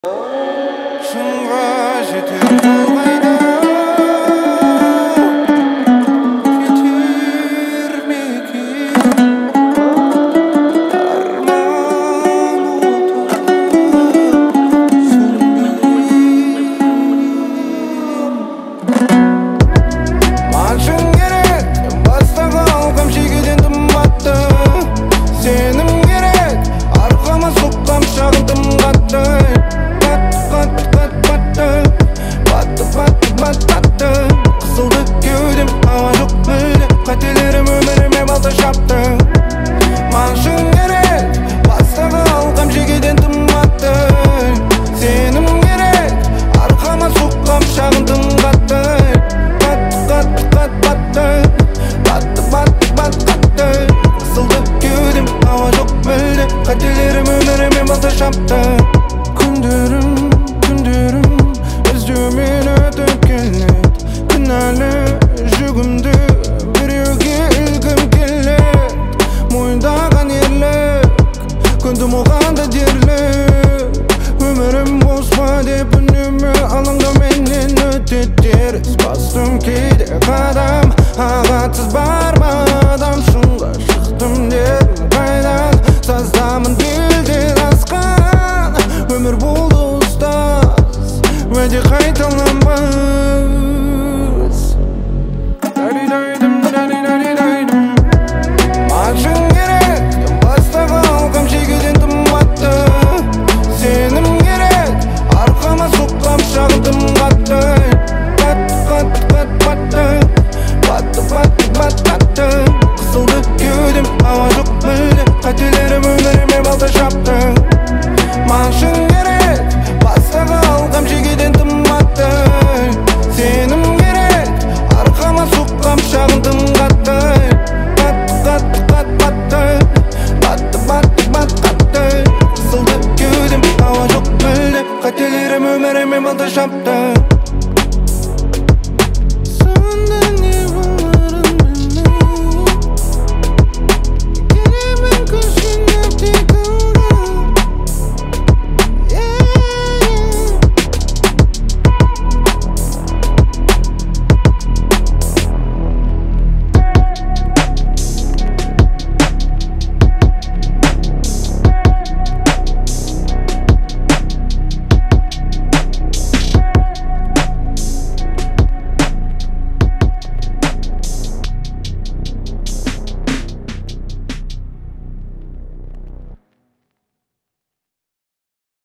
шыңға жетер жолғайда жетер ме екен арман оты сөнбеген маншың керек бастағы алғам шегеден тым батты сенім керек арқама соққам шағын тым қатты қысылды кеудем ауа жоқ мүлде қателерім өміріме балта шапты маншың керек бастағы алғам жегеден тым батты сенім керек арқама соққам шағын тым қатты қатты қысылды кеудем ауа жоқ мүлде қателерім өміріме балта шапты күндерім іздеумен өтіп келеді кінәлі жүгімді біреуге ілгім келеді мойындаған ерлік көндім оған да дерлік өмірім бос па деп үнемі алаңдауменен өтеді теріс бастым кейде қадам ағатсыз бармадам шыңға шықтым дедім қайдан саздамын белден асқан өмір болды ұстаз уәде қайталанбас маншың керек бастағы алғам шегеден тым батты сенім керек арқама соққам шағын тым қатты қысылды кеудем ауа жоқ мүлде қателерім өміріме балта шапты маншың керек бастағы алғам жегеден тым батты сенім керек арқама соққам шағын тым қатты қысылды кеудем ауа жоқ мүлде қателерім өміріме балта шапты